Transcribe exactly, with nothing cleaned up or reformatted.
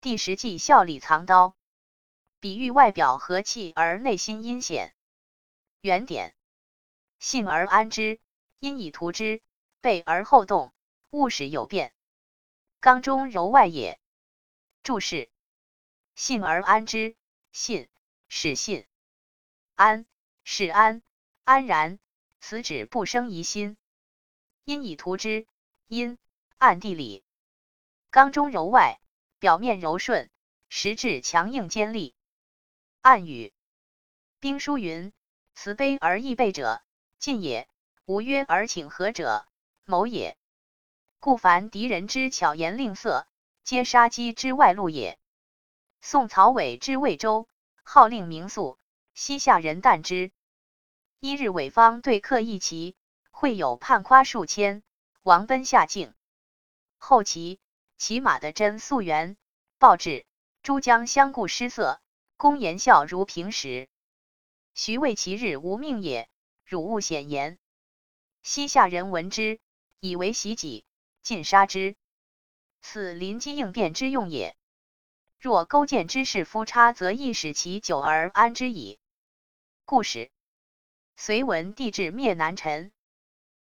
第十计笑里藏刀，比喻外表和气而内心阴险。原点：信而安之，因以图之，备而后动，勿使有变。刚中柔外也。注释：信而安之，信，使信；安，使安，安然，此指不生疑心。因以图之，因，暗地里。刚中柔外，表面柔顺，实质强硬尖利。暗语：兵书云：慈悲而易备者，进也；无约而请和者，谋也。故凡敌人之巧言令色，皆杀机之外露也。宋曹伟之魏州，号令名宿，西夏人惮之。一日韦方对客一骑，会有叛夸数千，王奔下境。后骑骑马的真溯源，报至，诸将相顾失色，公言笑如平时。徐谓其日无命也，汝勿显言。西夏人闻之，以为袭己，尽杀之。此临机应变之用也。若勾践之士夫差，则亦使其久而安之矣。故事：隋文帝至灭南陈，